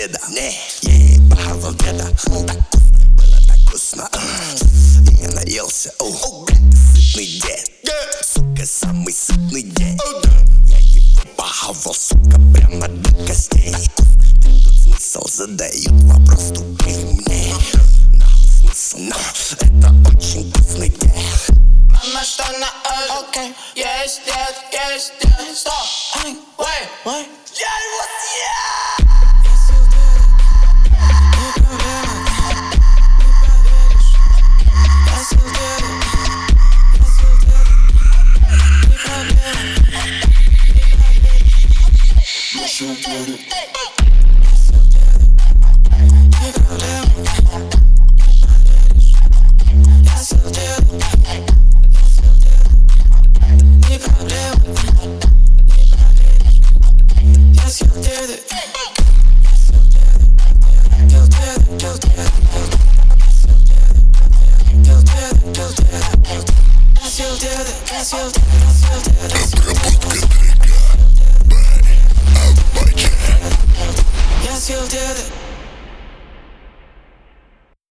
деда. Не, ебал деда. Так вкусно, было так вкусно. Я наелся, сытный дед. Сука, самый сытный дед. Я его похавал, сука, прямо до костей. Тут смысл задают вопрос тупый мне. Нахуй смысл, но это очень вкусный дед. Мама, что на окей, есть дед, стоп, wait, я его съел! Я съел деда, не проблема, не поверишь. Я съел деда, не проблема, не поверишь. Я съел деда, не проблема, я съел деда. I still did it.